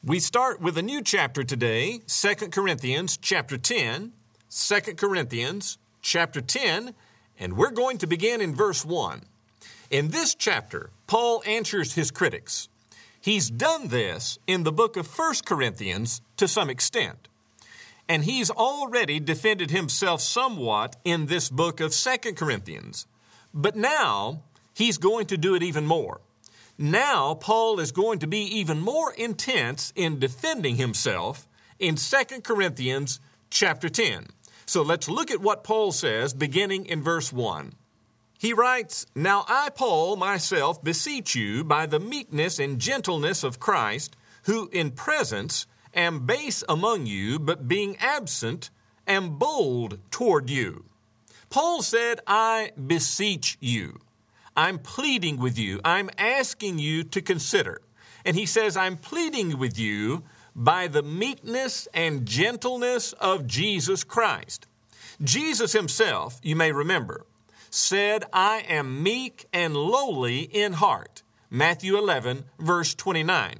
We start with a new chapter today, 2 Corinthians chapter 10, 2 Corinthians chapter 10, and we're going to begin in verse 1. In this chapter, Paul answers his critics. He's done this in the book of 1 Corinthians to some extent, and he's already defended himself somewhat in this book of 2 Corinthians. But now, he's going to do it even more. Now, Paul is going to be even more intense in defending himself in 2 Corinthians chapter 10. So let's look at what Paul says beginning in verse 1. He writes, "Now I, Paul, myself, beseech you by the meekness and gentleness of Christ, who in presence am base among you, but being absent am bold toward you." Paul said, "I beseech you." I'm pleading with you. I'm asking you to consider. And he says, I'm pleading with you by the meekness and gentleness of Jesus Christ. Jesus himself, you may remember, said, "I am meek and lowly in heart." Matthew 11, verse 29.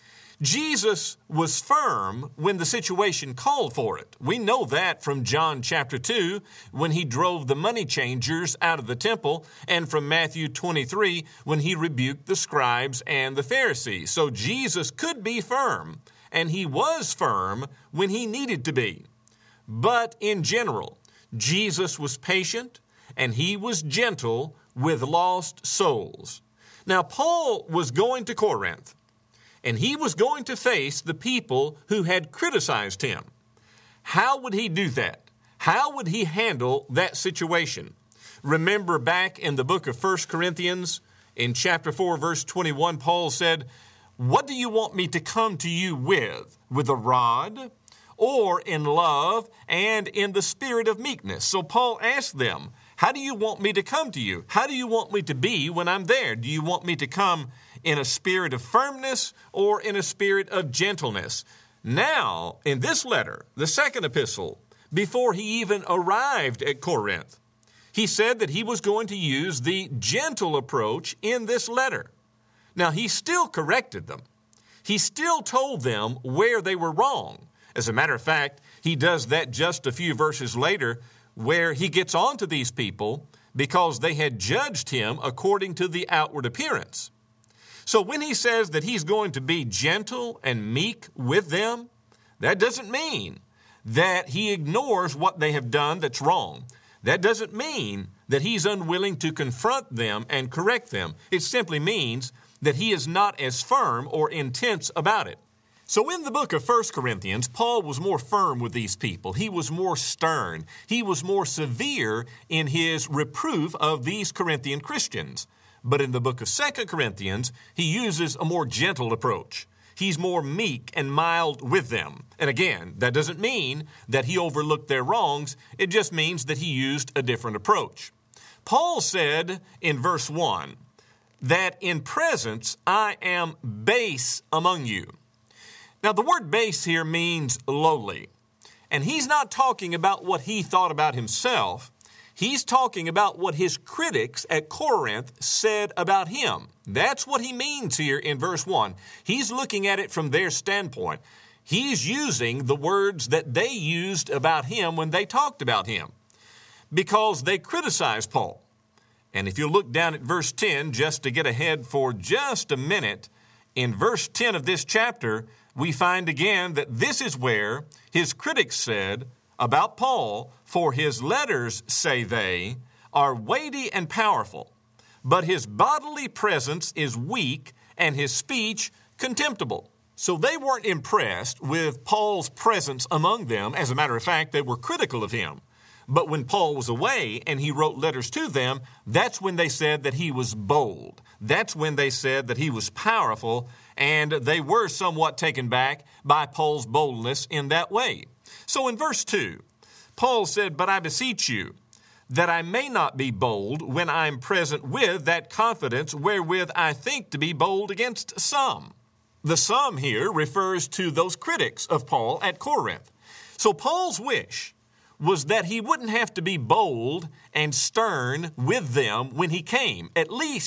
Jesus was firm when the situation called for it. We know that from John chapter 2, when he drove the money changers out of the temple, and from Matthew 23, when he rebuked the scribes and the Pharisees. So Jesus could be firm, and he was firm when he needed to be. But in general, Jesus was patient, and he was gentle with lost souls. Now, Paul was going to Corinth, and he was going to face the people who had criticized him. How would he do that? How would he handle that situation? Remember back in the book of 1 Corinthians, in chapter 4, verse 21, Paul said, "What do you want me to come to you with? With a rod? Or in love and in the spirit of meekness?" So Paul asked them, how do you want me to come to you? How do you want me to be when I'm there? Do you want me to come in a spirit of firmness or in a spirit of gentleness? Now, in this letter, the second epistle, before he even arrived at Corinth, he said that he was going to use the gentle approach in this letter. Now, he still corrected them. He still told them where they were wrong. As a matter of fact, he does that just a few verses later, where he gets on to these people because they had judged him according to the outward appearance. So when he says that he's going to be gentle and meek with them, that doesn't mean that he ignores what they have done that's wrong. That doesn't mean that he's unwilling to confront them and correct them. It simply means that he is not as firm or intense about it. So in the book of 1 Corinthians, Paul was more firm with these people. He was more stern. He was more severe in his reproof of these Corinthian Christians. But in the book of 2 Corinthians, he uses a more gentle approach. He's more meek and mild with them. And again, that doesn't mean that he overlooked their wrongs. It just means that he used a different approach. Paul said in verse 1 that in presence I am base among you. Now, the word base here means lowly. And he's not talking about what he thought about himself. He's talking about what his critics at Corinth said about him. That's what he means here in verse 1. He's looking at it from their standpoint. He's using the words that they used about him when they talked about him, because they criticized Paul. And if you look down at verse 10, just to get ahead for just a minute, in verse 10 of this chapter, we find again that this is where his critics said about Paul, "For his letters, say they, are weighty and powerful, but his bodily presence is weak and his speech contemptible." So they weren't impressed with Paul's presence among them. As a matter of fact, they were critical of him. But when Paul was away and he wrote letters to them, that's when they said that he was bold. That's when they said that he was powerful, and they were somewhat taken back by Paul's boldness in that way. So in verse 2, Paul said, "But I beseech you, that I may not be bold when I am present with that confidence wherewith I think to be bold against some." The some here refers to those critics of Paul at Corinth. So Paul's wish was that he wouldn't have to be bold and stern with them when he came, at least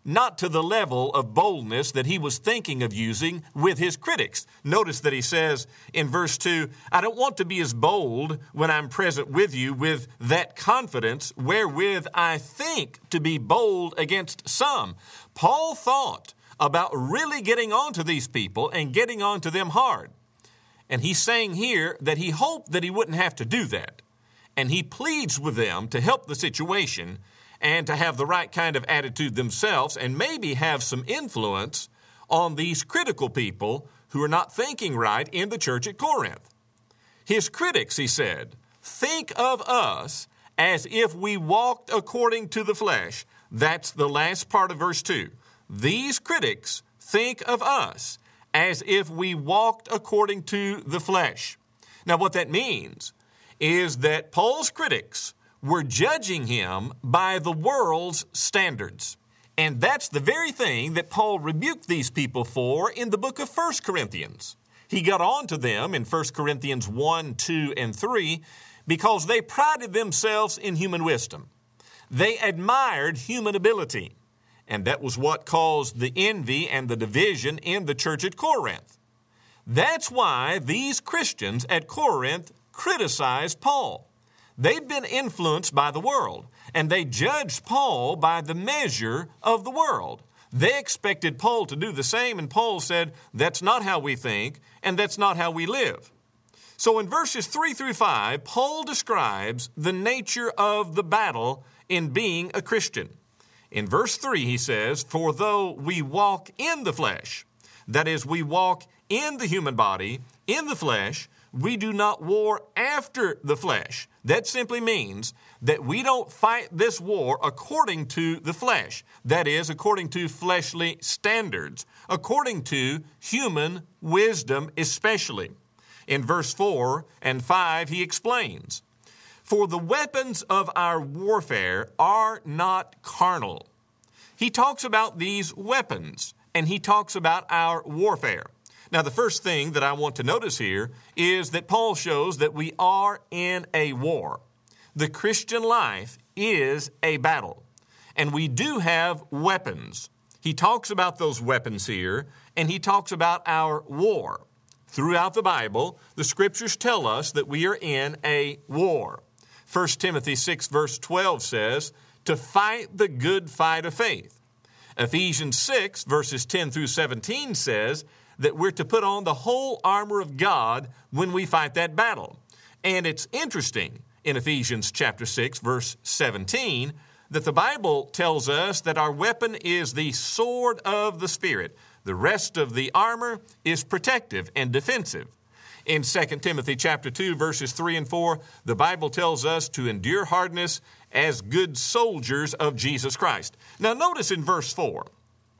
not to the level of boldness that he was thinking of using with his critics. Notice that he says in verse 2, I don't want to be as bold when I'm present with you with that confidence wherewith I think to be bold against some. Paul thought about really getting on to these people and getting on to them hard. And he's saying here that he hoped that he wouldn't have to do that. And he pleads with them to help the situation and to have the right kind of attitude themselves and maybe have some influence on these critical people who are not thinking right in the church at Corinth. His critics, he said, think of us as if we walked according to the flesh. That's the last part of verse 2. These critics think of us as if we walked according to the flesh. Now, what that means is that Paul's critics were judging him by the world's standards. And that's the very thing that Paul rebuked these people for in the book of 1 Corinthians. He got on to them in 1 Corinthians 1, 2, and 3 because they prided themselves in human wisdom. They admired human ability. And that was what caused the envy and the division in the church at Corinth. That's why these Christians at Corinth criticized Paul. They'd been influenced by the world, and they judged Paul by the measure of the world. They expected Paul to do the same, and Paul said, that's not how we think, and that's not how we live. So in verses 3 through 5, Paul describes the nature of the battle in being a Christian. In verse 3, he says, for though we walk in the flesh, that is, we walk in the human body, in the flesh, we do not war after the flesh. That simply means that we don't fight this war according to the flesh. That is, according to fleshly standards, according to human wisdom especially. In verse 4 and 5, he explains, for the weapons of our warfare are not carnal. He talks about these weapons, and he talks about our warfare. Now, the first thing that I want to notice here is that Paul shows that we are in a war. The Christian life is a battle, and we do have weapons. He talks about those weapons here, and he talks about our war. Throughout the Bible, the Scriptures tell us that we are in a war. 1 Timothy 6, verse 12 says, to fight the good fight of faith. Ephesians 6, verses 10 through 17 says, that we're to put on the whole armor of God when we fight that battle. And it's interesting in Ephesians chapter 6, verse 17, that the Bible tells us that our weapon is the sword of the Spirit. The rest of the armor is protective and defensive. In 2 Timothy chapter 2, verses 3 and 4, the Bible tells us to endure hardness as good soldiers of Jesus Christ. Now notice in verse 4,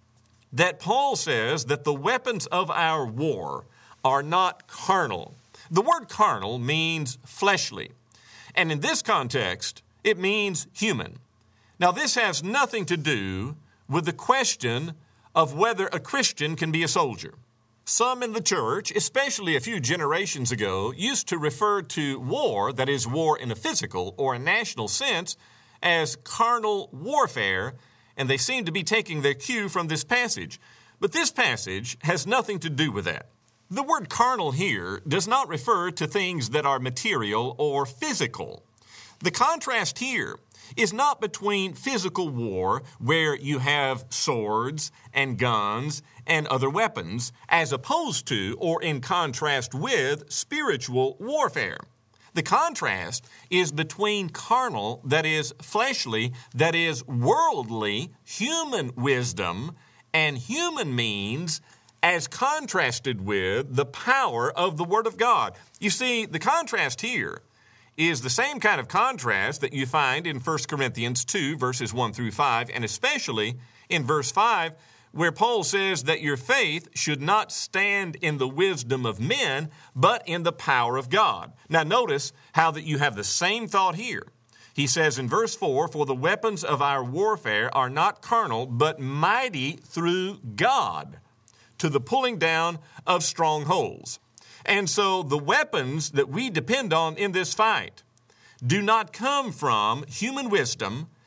that Paul says that the weapons of our war are not carnal. The word carnal means fleshly. And in this context, it means human. Now, this has nothing to do with the question of whether a Christian can be a soldier. Some in the church, especially a few generations ago, used to refer to war, that is war in a physical or a national sense, as carnal warfare, and they seem to be taking their cue from this passage. But this passage has nothing to do with that. The word carnal here does not refer to things that are material or physical. The contrast here is not between physical war, where you have swords and guns and other weapons, as opposed to or in contrast with spiritual warfare. The contrast is between carnal, that is fleshly, that is worldly, human wisdom, and human means as contrasted with the power of the Word of God. You see, the contrast here is the same kind of contrast that you find in 1 Corinthians 2, verses 1 through 5, and especially in verse 5, where Paul says that your faith should not stand in the wisdom of men, but in the power of God. Now notice how that you have the same thought here. He says in verse 4, for the weapons of our warfare are not carnal, but mighty through God, to the pulling down of strongholds. And so the weapons that we depend on in this fight do not come from human wisdom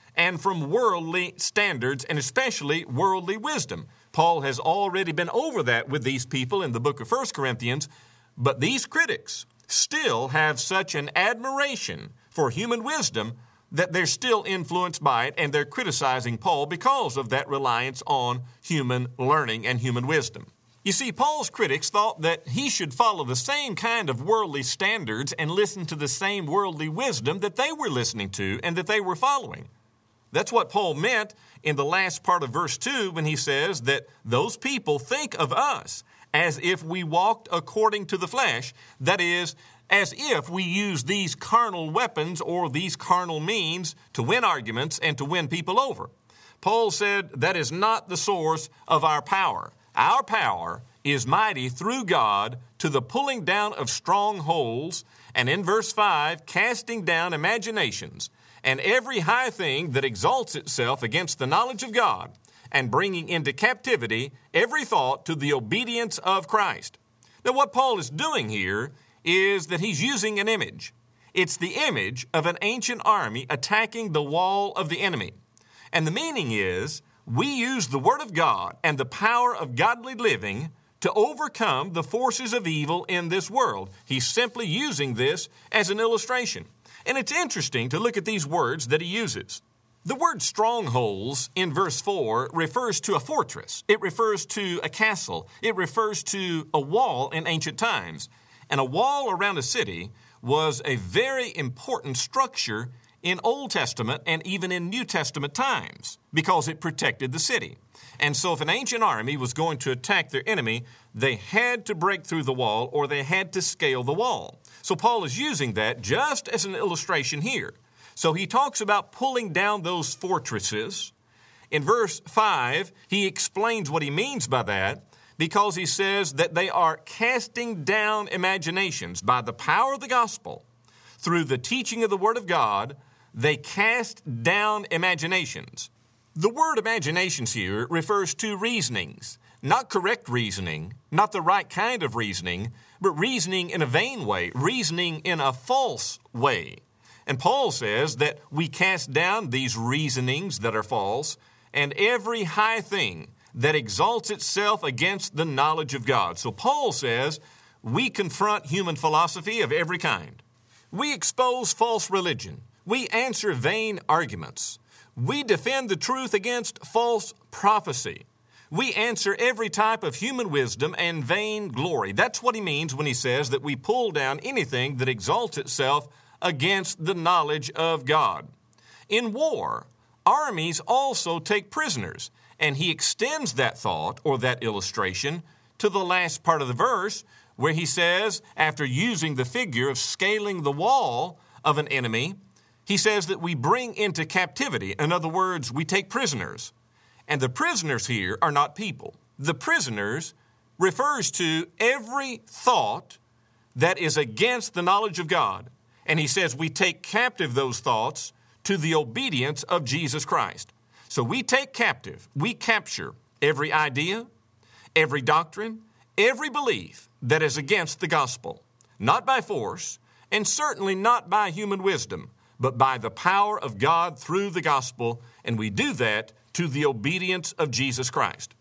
and from worldly standards, and especially worldly wisdom. Paul has already been over that with these people in the book of 1 Corinthians, but these critics still have such an admiration for human wisdom that they're still influenced by it, and they're criticizing Paul because of that reliance on human learning and human wisdom. You see, Paul's critics thought that he should follow the same kind of worldly standards and listen to the same worldly wisdom that they were listening to and that they were following. That's what Paul meant in the last part of verse 2 when he says that those people think of us as if we walked according to the flesh, that is, as if we use these carnal weapons or these carnal means to win arguments and to win people over. Paul said that is not the source of our power. Our power is mighty through God to the pulling down of strongholds, and in verse 5, casting down imaginations, and every high thing that exalts itself against the knowledge of God, and bringing into captivity every thought to the obedience of Christ. Now, what Paul is doing here is that he's using an image. It's the image of an ancient army attacking the wall of the enemy. And the meaning is, we use the Word of God and the power of godly living to overcome the forces of evil in this world. He's simply using this as an illustration. And it's interesting to look at these words that he uses. The word strongholds in verse 4 refers to a fortress. It refers to a castle. It refers to a wall in ancient times. And a wall around a city was a very important structure in Old Testament and even in New Testament times because it protected the city. And so if an ancient army was going to attack their enemy, they had to break through the wall or they had to scale the wall. So Paul is using that just as an illustration here. So he talks about pulling down those fortresses. In verse 5, he explains what he means by that, because he says that they are casting down imaginations by the power of the gospel. Through the teaching of the Word of God, they cast down imaginations. The word imaginations here refers to reasonings, not correct reasoning, not the right kind of reasoning, but reasoning in a vain way, reasoning in a false way. And Paul says that we cast down these reasonings that are false and every high thing that exalts itself against the knowledge of God. So Paul says we confront human philosophy of every kind. We expose false religion. We answer vain arguments. We defend the truth against false prophecy. We answer every type of human wisdom and vain glory. That's what he means when he says that we pull down anything that exalts itself against the knowledge of God. In war, armies also take prisoners. And he extends that thought or that illustration to the last part of the verse where he says, after using the figure of scaling the wall of an enemy, he says that we bring into captivity. In other words, we take prisoners. And the prisoners here are not people. The prisoners refers to every thought that is against the knowledge of God. And he says we take captive those thoughts to the obedience of Jesus Christ. So we take captive, we capture every idea, every doctrine, every belief that is against the gospel, not by force, and certainly not by human wisdom, but by the power of God through the gospel, and we do that to the obedience of Jesus Christ.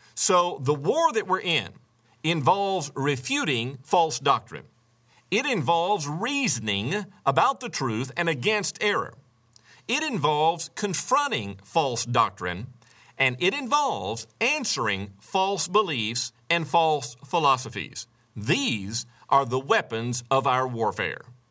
So the war that we're in involves refuting false doctrine. It involves reasoning about the truth and against error. It involves confronting false doctrine, and it involves answering false beliefs and false philosophies. These are the weapons of our warfare.